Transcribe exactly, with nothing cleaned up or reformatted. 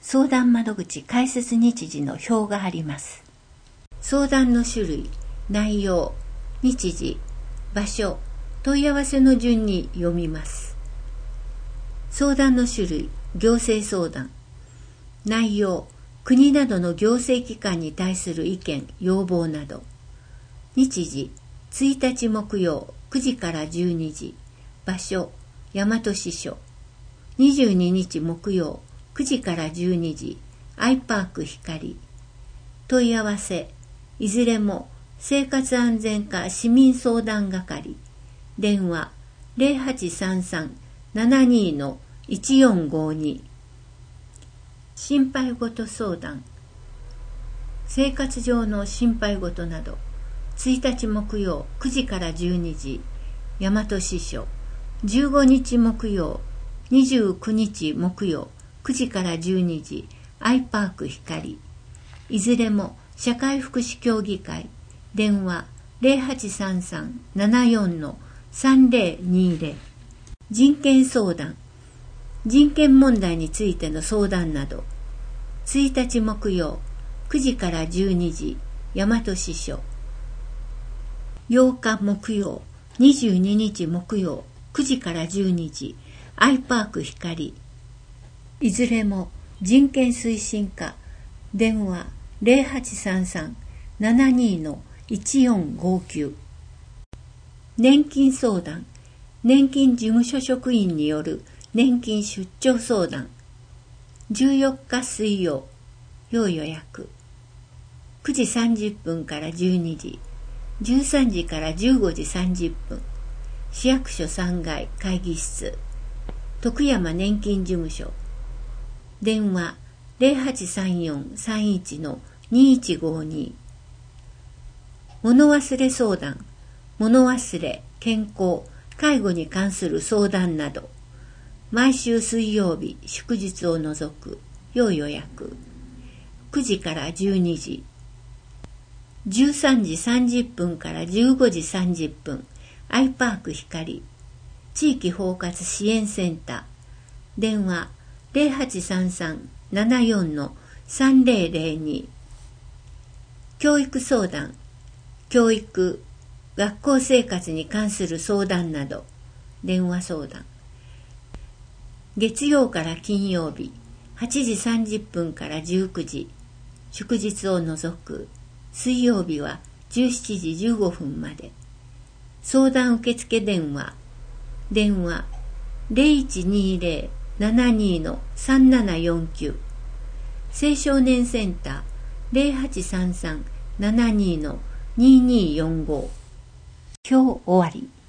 相談窓口開設日時の表があります。相談の種類、内容、日時、場所、問い合わせの順に読みます。相談の種類、行政相談。内容、国などの行政機関に対する意見、要望など。日時、ついたち木曜くじからじゅうにじ。場所、大和支所。にじゅうににち木曜くじからじゅうにじ。アイパーク光。問い合わせ、いずれも生活安全課市民相談係。電話 ゼロはちさんさん ななに いちよんごに。心配事相談。生活上の心配事など。ついたち木曜くじからじゅうにじ。大和支所。じゅうごにち木曜、にじゅうくにち木曜くじからじゅうにじ。アイパーク光。いずれも社会福祉協議会。電話 ゼロはちさんさん ななよん さんぜろにぜろ。人権相談。人権問題についての相談など。ついたち木曜くじからじゅうにじ。大和支所。ようか木曜、にじゅうににち木曜くじからじゅうにじ。アイパーク光。いずれも人権推進課。電話 ゼロはちさんさん ななに いちよんごきゅう。年金相談。年金事務所職員による年金出張相談。じゅうよっか水曜、要予約。くじさんじゅっぷんからじゅうにじ。じゅうさんじからじゅうごじさんじゅっぷん。市役所さんがい会議室。徳山年金事務所。電話 ゼロはちさんよん さんいち にいちごに。物忘れ相談。物忘れ、健康、介護に関する相談など。毎週水曜日、祝日を除く。要予約。くじからじゅうにじ。じゅうさんじさんじゅっぷんからじゅうごじさんじゅっぷん。アイパーク光。地域包括支援センター。電話 ゼロはちさんさん ななよん さんぜろぜろに。教育相談。教育、学校生活に関する相談など。電話相談。月曜から金曜日、はちじさんじゅっぷんからじゅうくじ。祝日を除く。水曜日はじゅうしちじじゅうごふんまで。相談受付電話。電話 ゼロいちにゼロ ななに さんななよんきゅう。青少年センター ゼロはちさんさん ななに にによんご。今日終わり。